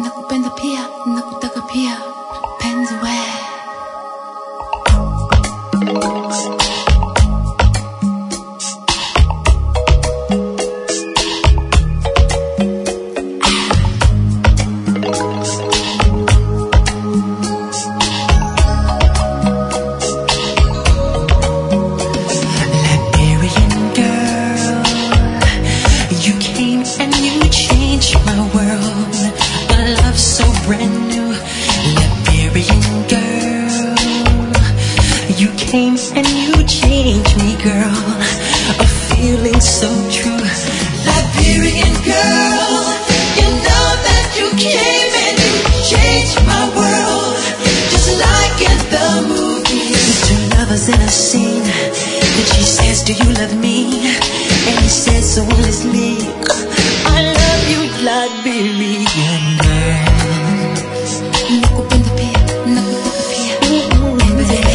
nakupenda pia, nakutaka pia, penzi we. Brand new Liberian girl, you came and you changed me, girl. A feeling so true. Liberian girl, you know that you came and you changed my world, just like in the movies. Two lovers in a scene, and she says, do you love me? And he says so honestly, I love you, Liberian girl. Nakupenda pia, nakutaka pia, penzi we.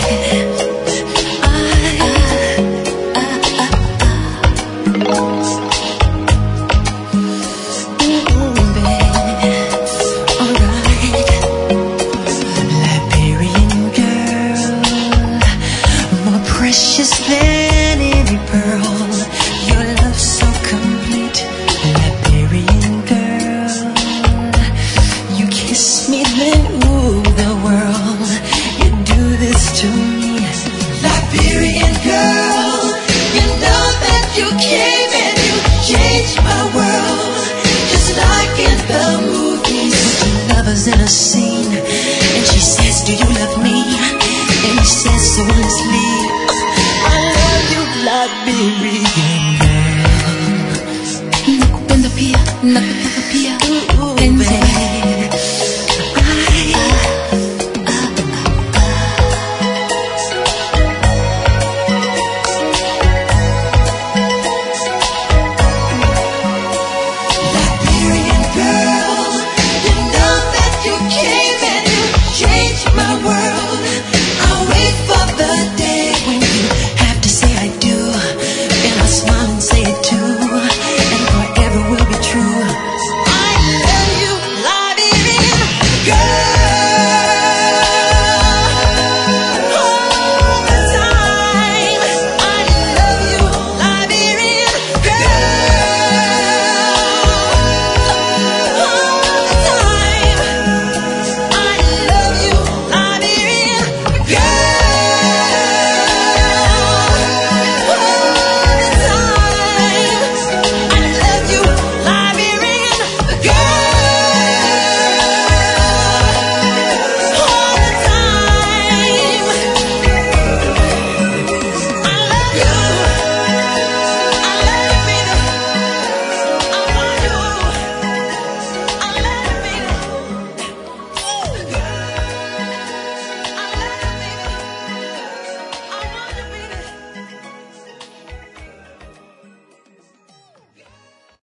Liberian girl, more precious than any pearl. Your love so complete. Liberian girl, you kiss me then ooh the world. You do this to me. Liberian girl, you know that you came and you changed my world, just like in the movies. Two lovers in a scene, and she says, do you love me? And he says so honestly, I love you, Liberian.